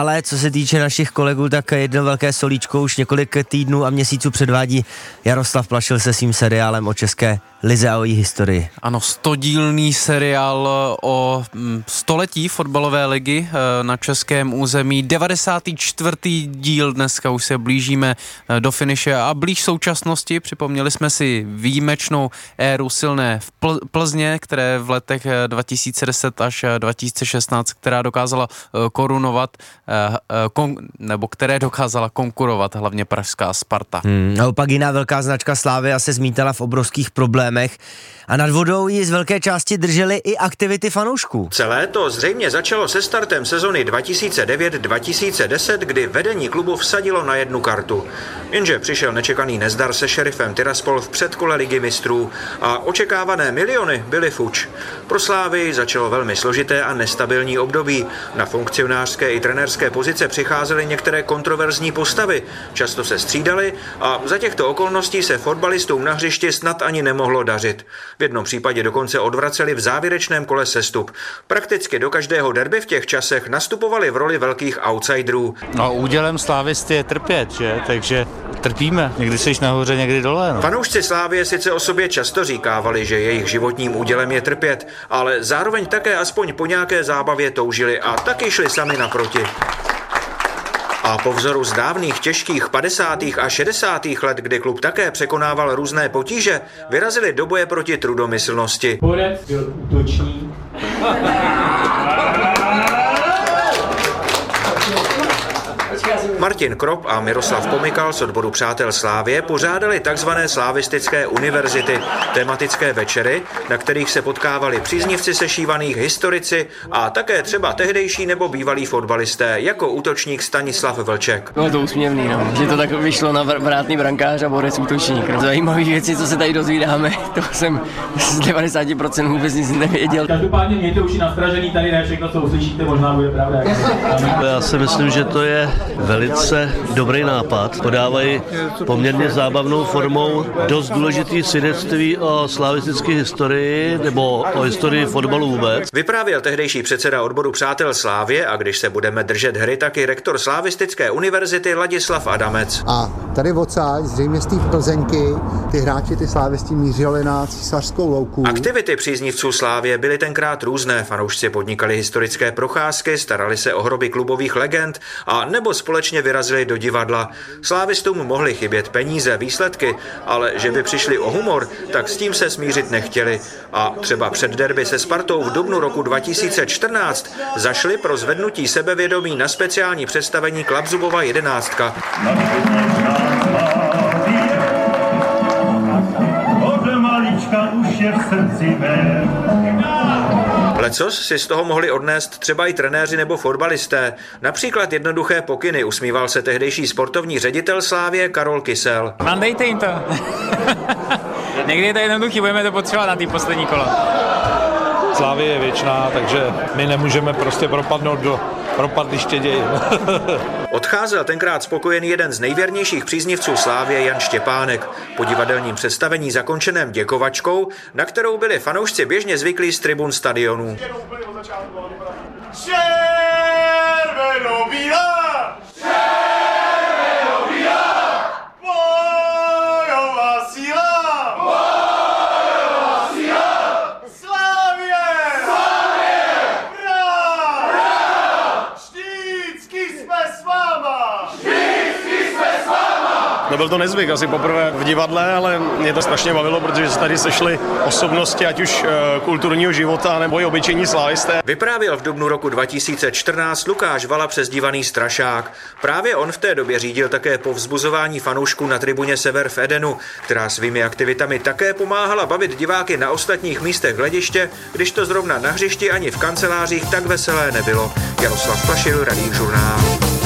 Ale co se týče našich kolegů, tak jedno velké solíčko už několik týdnů a měsíců předvádí Jaroslav Plašil se svým seriálem o české lize a o její historii. Ano, 100dílný seriál o století fotbalové ligy na českém území. 94. díl, dneska už se blížíme do finiše a blíž současnosti. Připomněli jsme si výjimečnou éru silné v Plzně, které v letech 2010 až 2016, která dokázala korunovat, nebo které dokázala konkurovat hlavně pražská Sparta. Naopak jiná velká značka Slavia se zmítala v obrovských problémech a nad vodou ji z velké části držely i aktivity fanoušků. Celé to zřejmě začalo se startem sezony 2009-2010, kdy vedení klubu vsadilo na jednu kartu. Jenže přišel nečekaný nezdar se Šerifem Tiraspol v předkole ligy mistrů a očekávané miliony byly fuč. Pro Slavii začalo velmi složité a nestabilní období. Na funkcionářské i trenérské pozice přicházely některé kontroverzní postavy, často se střídaly a za těchto okolností se fotbalistům na hřišti snad ani nemohlo dařit. V jednom případě dokonce odvraceli v závěrečném kole sestup. Prakticky do každého derby v těch časech nastupovali v roli velkých outsiderů. No, údělem slávisty je trpět, že? Takže trpíme. Někdy jsi nahoře, někdy dole. No. Fanoušci Slavie sice o sobě často říkávali, že jejich životním údělem je trpět, ale zároveň také aspoň po nějaké zábavě toužili a taky šli sami naproti. A po vzoru z dávných těžkých 50. a 60. let, kdy klub také překonával různé potíže, vyrazili do boje proti trudomyslnosti. Borec byl útočník. Martin Krop a Miroslav Pomykal z odboru Přátel Slávie pořádali takzvané slavistické univerzity, tematické večery, na kterých se potkávali příznivci sešívaných, historici a také třeba tehdejší nebo bývalí fotbalisté, jako útočník Stanislav Vlček. Bylo to úsměvný, no. Že to tak vyšlo na vrátný brankář a borec útočník. No. Zajímavé věci, co se tady dozvídáme, to jsem z 90% vůbec nic nevěděl. Každopádně mějte uši nastražený, tady ne všechno, co uslyšíte, možná bude pravda. Já si myslím, že to je velice dobrý nápad. Podávají poměrně zábavnou formou dost důležitý svědectví o slavistické historii nebo o historii fotbalu vůbec. Vyprávěl tehdejší předseda odboru Přátel Slávie a když se budeme držet hry, taky rektor slavistické univerzity Ladislav Adamec. A tady odsáď, zřejmě z té Plzeňky, ty hráči, ty slávisti mířili na Císařskou louku. Aktivity příznivců Slávie byly tenkrát různé. Fanoušci podnikali historické procházky, starali se o hroby klubových legend a nebo společně vyrazili do divadla. Slávistům mohly chybět peníze, výsledky, ale že by přišli o humor, tak s tím se smířit nechtěli. A třeba před derby se Spartou v dubnu roku 2014 zašli pro zvednutí sebevědomí na speciální představení Klapzubova 11. Lecos si z toho mohli odnést třeba i trenéři nebo fotbalisté. Například jednoduché pokyny, usmíval se tehdejší sportovní ředitel Slávie Karol Kysel. Mandejte jim to. Někdy je to jednoduchý, budeme to potřebovat na tý poslední kolo. Slávie je věčná, takže my nemůžeme prostě propadnout do propadliště dějin. Odcházel tenkrát spokojený jeden z nejvěrnějších příznivců Slávie Jan Štěpánek. Po divadelním představení zakončeném děkovačkou, na kterou byli fanoušci běžně zvyklí z tribun stadionů. Červeno-bílá! Červeno-bílá! Bojová síla! Bojová síla! Slávie! Slávie! Brá! Vždycky jsme s váma! Vždycky jsme s váma! Nebyl to nezvyk, asi poprvé v divadle, ale mě to strašně bavilo, protože se tady sešly osobnosti, ať už kulturního života, nebo i obyčejní slávisté. Vyprávěl v dubnu roku 2014 Lukáš Vala přezdívaný Strašák. Právě on v té době řídil také povzbuzování fanoušků na tribuně Sever v Edenu, která svými aktivitami také pomáhala bavit diváky na ostatních místech hlediště, když to zrovna na hřišti ani v kancelářích tak veselé nebylo. Jaroslav Plašil, Radiožurnál.